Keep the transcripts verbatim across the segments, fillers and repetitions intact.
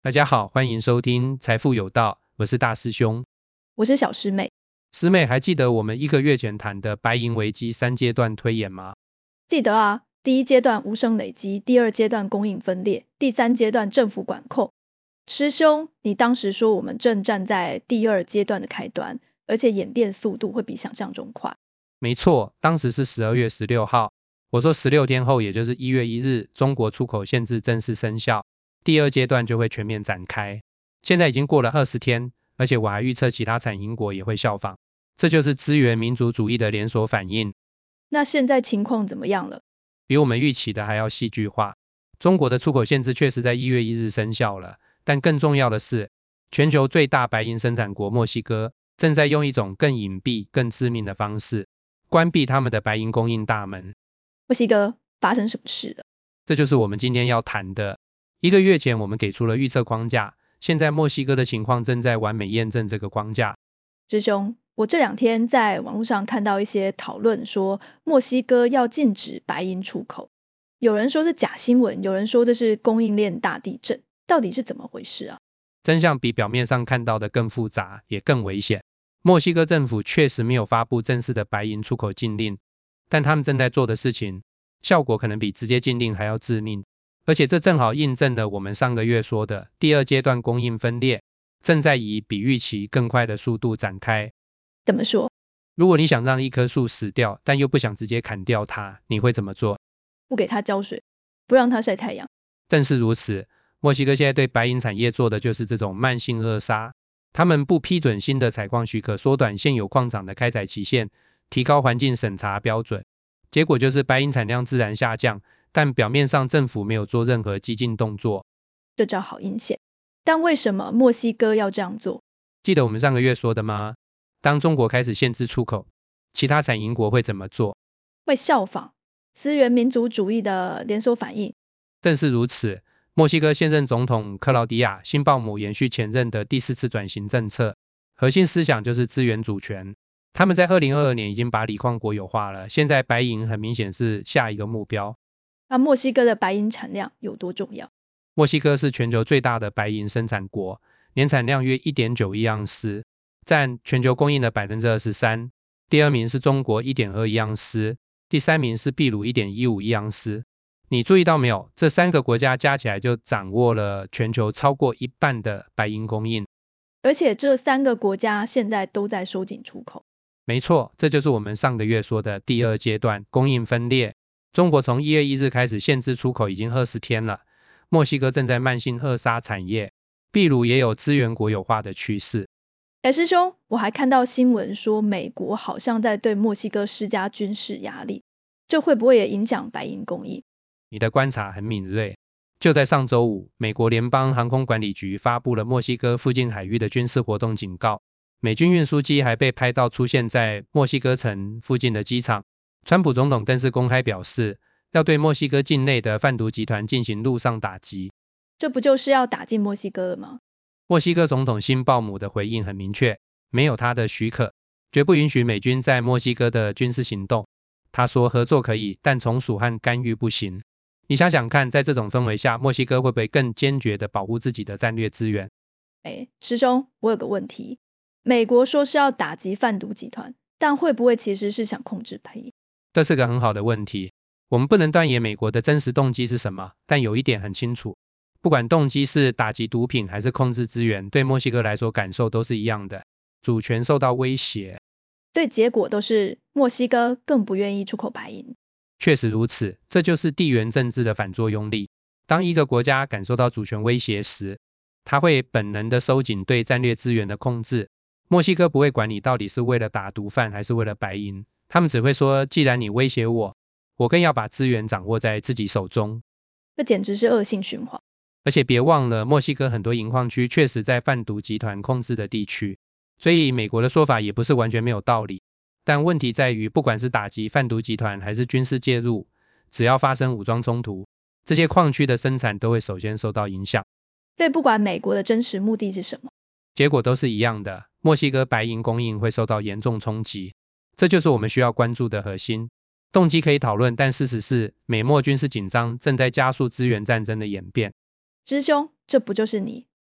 大家好，欢迎收听财富有道，我是大师兄， 我是小师妹。 师妹还记得我们一个月前谈的白银危机三阶段推演吗？ 记得啊，第一阶段无声累积，第二阶段供应分裂，第三阶段政府管控。师兄，你当时说我们正站在第二阶段的开端，而且演变速度会比想象中快。 没错，当时是十二月十六号，我说十六天后，也就是一月一日，中国出口限制正式生效，第二阶段就会全面展开。现在已经过了二十天，而且我还预测其他产银国也会效仿，这就是资源民族主义的连锁反应。 那现在情况怎么样了？ 比我们预期的还要戏剧化。中国的出口限制确实在一月一日生效了，但更重要的是，全球最大白银生产国墨西哥正在用一种更隐蔽、更致命的方式关闭他们的白银供应大门。 墨西哥发生什么事了？ 这就是我们今天要谈的。一个月前我们给出了预测框架，现在墨西哥的情况正在完美验证这个框架。 师兄，我这两天在网络上看到一些讨论说墨西哥要禁止白银出口，有人说是假新闻，有人说这是供应链大地震，到底是怎么回事啊？ 真相比表面上看到的更复杂，也更危险。墨西哥政府确实没有发布正式的白银出口禁令，但他们正在做的事情效果可能比直接禁令还要致命，而且这正好印证了我们上个月说的第二阶段供应分裂正在以比预期更快的速度展开。 怎么说？ 如果你想让一棵树死掉，但又不想直接砍掉它，你会怎么做？ 不给它浇水，不让它晒太阳。 正是如此，墨西哥现在对白银产业做的就是这种慢性扼杀。他们不批准新的采矿许可，缩短现有矿场的开采期限，提高环境审查标准，结果就是白银产量自然下降，但表面上政府没有做任何激进动作。 这招好阴险，但为什么墨西哥要这样做？ 记得我们上个月说的吗？当中国开始限制出口，其他产银国会怎么做？ 会效仿资源民族主义的连锁反应。 正是如此，墨西哥现任总统克劳迪亚·辛鲍姆延续前任的第四次转型政策，核心思想就是资源主权。他们在二零二二年已经把锂矿国有化了，现在白银很明显是下一个目标。 那墨西哥的白银产量有多重要？ 墨西哥是全球最大的白银生产国，年产量约 一点九亿盎司，占全球供应的 百分之二十三。 第二名是中国 一点二亿盎司，第三名是秘鲁 一点一五亿盎司。你注意到没有？这三个国家加起来就掌握了全球超过一半的白银供应， 而且这三个国家现在都在收紧出口。 没错，这就是我们上个月说的第二阶段供应分裂。中国从一月一日开始限制出口已经二十天了，墨西哥正在慢性扼杀产业，秘鲁也有资源国有化的趋势。 哎，师兄，我还看到新闻说美国好像在对墨西哥施加军事压力，这会不会也影响白银供应？ 你的观察很敏锐。就在上周五，美国联邦航空管理局发布了墨西哥附近海域的军事活动警告，美军运输机还被拍到出现在墨西哥城附近的机场。川普总统更是公开表示，要对墨西哥境内的贩毒集团进行陆上打击。 这不就是要打进墨西哥了吗？ 墨西哥总统辛鲍姆的回应很明确，没有他的许可，绝不允许美军在墨西哥的军事行动。他说合作可以，但从属和干预不行。你想想看，在这种氛围下，墨西哥会不会更坚决地保护自己的战略资源？ 哎，师兄，我有个问题，美国说是要打击贩毒集团，但会不会其实是想控制白银？ 这是个很好的问题。我们不能断言美国的真实动机是什么，但有一点很清楚，不管动机是打击毒品还是控制资源，对墨西哥来说感受都是一样的，主权受到威胁。 对，结果都是墨西哥更不愿意出口白银。 确实如此，这就是地缘政治的反作用力。当一个国家感受到主权威胁时，它会本能地收紧对战略资源的控制。墨西哥不会管你到底是为了打毒贩还是为了白银，他们只会说，既然你威胁我，我更要把资源掌握在自己手中。 这简直是恶性循环。 而且别忘了，墨西哥很多银矿区确实在贩毒集团控制的地区，所以美国的说法也不是完全没有道理。但问题在于，不管是打击贩毒集团还是军事介入，只要发生武装冲突，这些矿区的生产都会首先受到影响。 对，不管美国的真实目的是什么， 结果都是一样的，墨西哥白银供应会受到严重冲击。这就是我们需要关注的核心。动机可以讨论，但事实是美墨军事紧张正在加速资源战争的演变。 师兄，这不就是你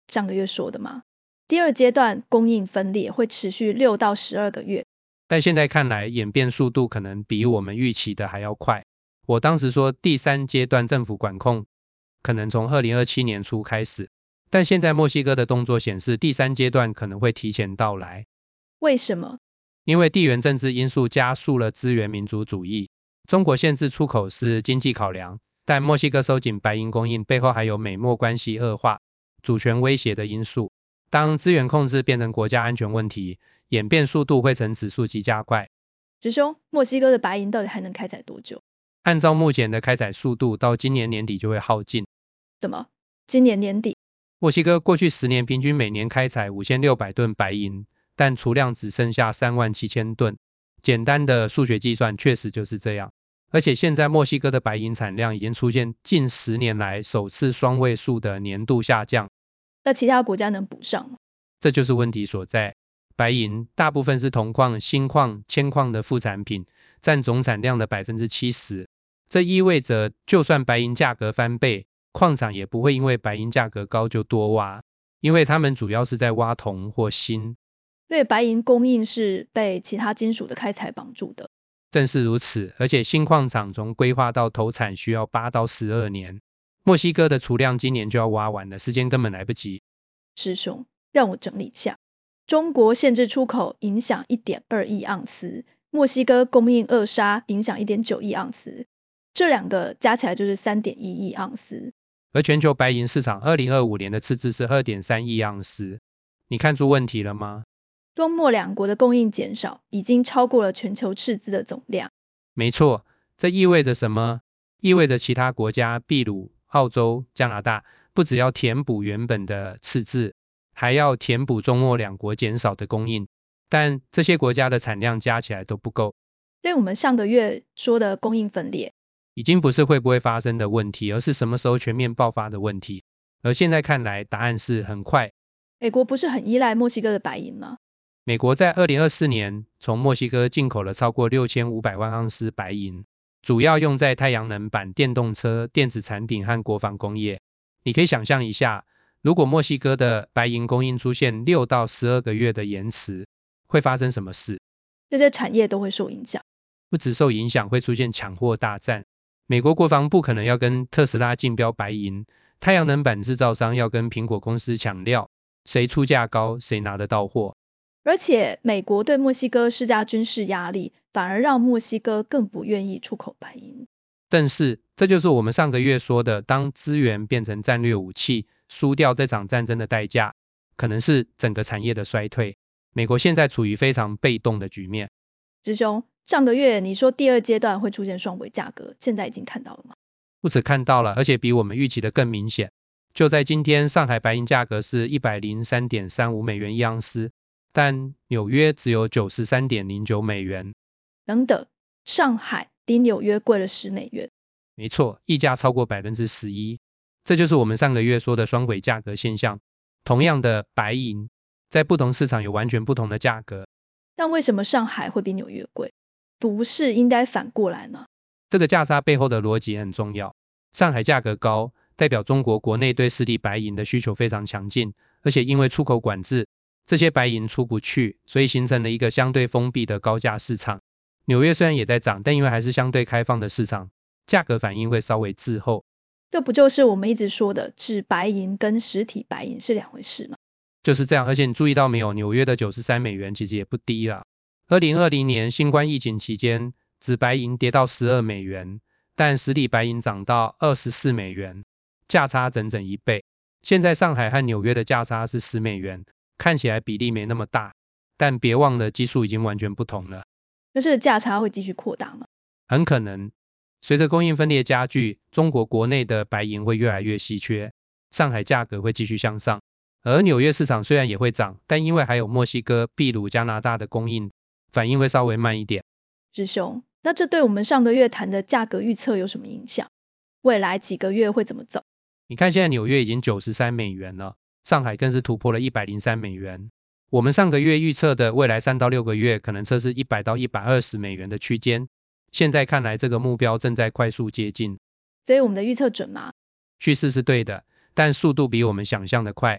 上个月说的吗？第二阶段供应分裂会持续六到十二个月， 但现在看来演变速度可能比我们预期的还要快。我当时说第三阶段政府管控可能从二零二七年初开始，但现在墨西哥的动作显示第三阶段可能会提前到来。 为什么？ 因为地缘政治因素加速了资源民族主义。中国限制出口是经济考量，但墨西哥收紧白银供应背后还有美墨关系恶化、主权威胁的因素。当资源控制变成国家安全问题，演变速度会呈指数级加快。 师兄，墨西哥的白银到底还能开采多久？ 按照目前的开采速度，到今年年底就会耗尽。 怎么？今年年底？ 墨西哥过去十年平均每年开采五千六百吨白银，但储量只剩下三万七千吨。简单的数学计算确实就是这样。而且现在墨西哥的白银产量已经出现近十年来首次双位数的年度下降。 那其他国家能补上吗？ 这就是问题所在。白银大部分是铜矿、锌矿、铅矿的副产品，占总产量的 百分之七十。这意味着就算白银价格翻倍，矿场也不会因为白银价格高就多挖，因为他们主要是在挖铜或锌。 对，白银供应是被其他金属的开采绑住的。 正是如此，而且新矿场从规划到投产需要八到十二年。墨西哥的储量今年就要挖完了，时间根本来不及。 师兄，让我整理一下。中国限制出口影响 一点二亿盎司，墨西哥供应扼杀影响 一点九亿盎司，这两个加起来就是 三点一亿盎司。 而全球白银市场二零二五年的赤字是 二点三亿盎司。你看出问题了吗？ 中墨两国的供应减少已经超过了全球赤字的总量。 没错，这意味着什么？意味着其他国家，秘鲁、澳洲、加拿大，不只要填补原本的赤字，还要填补中墨两国减少的供应，但这些国家的产量加起来都不够。 所以我们上个月说的供应分裂， 已经不是会不会发生的问题，而是什么时候全面爆发的问题。而现在看来，答案是很快。 美国不是很依赖墨西哥的白银吗？ 美国在二零二四年从墨西哥进口了超过六千五百万盎司白银，主要用在太阳能板、电动车、电子产品和国防工业。你可以想象一下，如果墨西哥的白银供应出现六到十二个月的延迟，会发生什么事？ 这些产业都会受影响。 不只受影响，会出现抢货大战。美国国防部可能要跟特斯拉竞标白银，太阳能板制造商要跟苹果公司抢料，谁出价高，谁拿得到货。 而且美国对墨西哥施加军事压力，反而让墨西哥更不愿意出口白银。 正是，这就是我们上个月说的，当资源变成战略武器，输掉这场战争的代价，可能是整个产业的衰退。美国现在处于非常被动的局面。 师兄，上个月你说第二阶段会出现双轨价格，现在已经看到了吗？ 不止看到了，而且比我们预期的更明显。就在今天，上海白银价格是 一百零三点三五美元一盎司，但纽约只有 九十三点零九美元。 等等，上海比纽约贵了十美元。 没错，溢价超过 百分之十一。这就是我们上个月说的双轨价格现象。同样的白银，在不同市场有完全不同的价格。 但为什么上海会比纽约贵？不是应该反过来呢？ 这个价差背后的逻辑很重要。上海价格高，代表中国国内对实体白银的需求非常强劲，而且因为出口管制，这些白银出不去，所以形成了一个相对封闭的高价市场。纽约虽然也在涨，但因为还是相对开放的市场，价格反应会稍微滞后。 这不就是我们一直说的纸白银跟实体白银是两回事吗？ 就是这样，而且你注意到没有，纽约的九十三美元其实也不低了。二零二零年新冠疫情期间，纸白银跌到十二美元，但实体白银涨到二十四美元，价差整整一倍。现在上海和纽约的价差是十美元，看起来比例没那么大，但别忘了基数已经完全不同了。 可是价差会继续扩大吗？ 很可能。随着供应分裂加剧，中国国内的白银会越来越稀缺，上海价格会继续向上。而纽约市场虽然也会涨，但因为还有墨西哥、秘鲁、加拿大的供应，反应会稍微慢一点。 师兄，那这对我们上个月谈的价格预测有什么影响？未来几个月会怎么走？ 你看现在纽约已经九十三美元了，上海更是突破了一百零三美元。我们上个月预测的未来三到六个月可能测试一百到一百二十美元的区间，现在看来这个目标正在快速接近。 所以我们的预测准吗？ 趋势是对的，但速度比我们想象的快。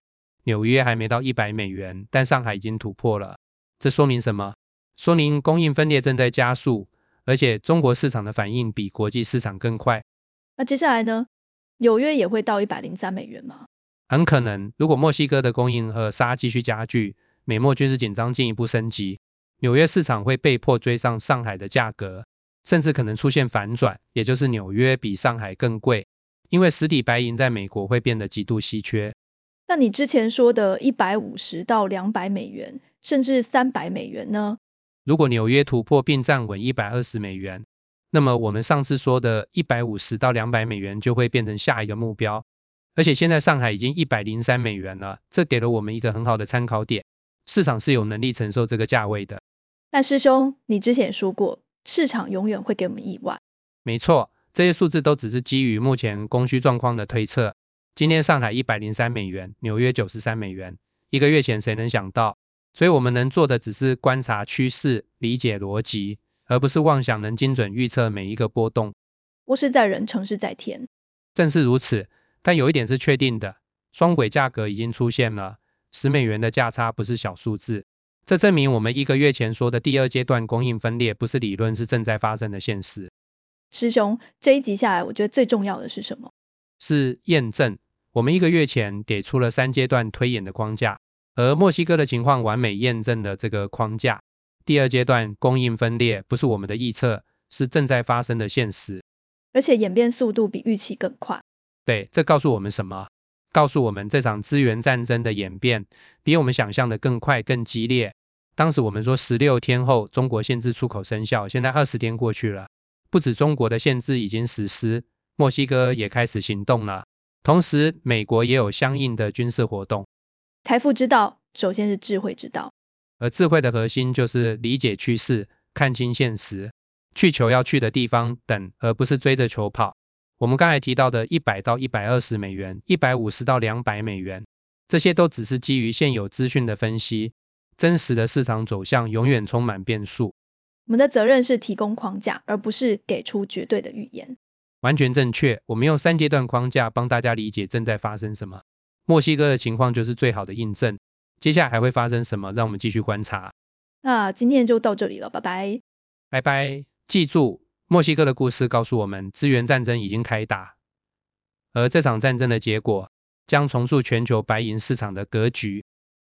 纽约还没到一百美元，但上海已经突破了。这说明什么？说明供应分裂正在加速，而且中国市场的反应比国际市场更快。 那接下来呢？纽约也会到一百零三美元吗？ 很可能，如果墨西哥的供应和沙继续加剧，美墨军事紧张进一步升级，纽约市场会被迫追上上海的价格，甚至可能出现反转，也就是纽约比上海更贵，因为实体白银在美国会变得极度稀缺。 那你之前说的一百五十到两百美元，甚至三百美元呢？ 如果纽约突破并站稳一百二十美元，那么我们上次说的一百五十到两百美元就会变成下一个目标。而且现在上海已经一百零三美元了，这给了我们一个很好的参考点，市场是有能力承受这个价位的。 但师兄，你之前也说过，市场永远会给我们意外。 没错，这些数字都只是基于目前供需状况的推测。今天上海一百零三美元，纽约九十三美元，一个月前谁能想到？所以我们能做的只是观察趋势，理解逻辑，而不是妄想能精准预测每一个波动。 窝事在人，成事在天。 正是如此，但有一点是确定的，双轨价格已经出现了，十美元的价差不是小数字。这证明我们一个月前说的第二阶段供应分裂不是理论，是正在发生的现实。 师兄，这一集下来，我觉得最重要的是什么？ 是验证。我们一个月前给出了三阶段推演的框架，而墨西哥的情况完美验证了这个框架。第二阶段供应分裂不是我们的臆测，是正在发生的现实， 而且演变速度比预期更快。 对，这告诉我们什么？告诉我们这场资源战争的演变比我们想象的更快更激烈。当时我们说十六天后中国限制出口生效，现在二十天过去了，不止中国的限制已经实施，墨西哥也开始行动了，同时美国也有相应的军事活动。 财富之道首先是智慧之道， 而智慧的核心就是理解趋势，看清现实，去球要去的地方等，而不是追着球跑。我们刚才提到的一百到一百二十美元，一百五十到两百美元，这些都只是基于现有资讯的分析，真实的市场走向永远充满变数。 我们的责任是提供框架，而不是给出绝对的预言。 完全正确，我们用三阶段框架帮大家理解正在发生什么。墨西哥的情况就是最好的印证，接下来还会发生什么，让我们继续观察。 那今天就到这里了，拜拜。 拜拜。记住，墨西哥的故事告诉我们，资源战争已经开打，而这场战争的结果将重塑全球白银市场的格局。